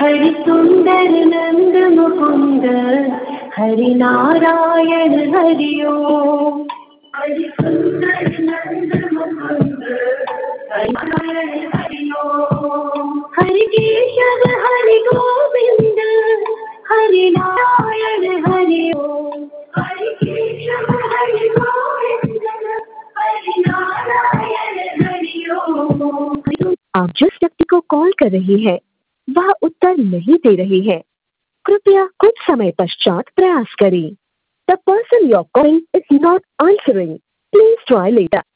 हरि सुंदर नंद मुकुंद हरि नारायण हरि ओम। हरि सुंदर नंद मुकुंद हरि नारायण हरि ओम। हरि केशव हरि गोविंद हरि नारायण हरि ओम। हरि केशव हरि गोविंद हरि नारायण हरि ओम। आप जिस व्यक्ति को कॉल कर रही है वह उत्तर नहीं दे रही है, कृपया कुछ समय पश्चात प्रयास करें। The person you're calling is not answering. Please try later.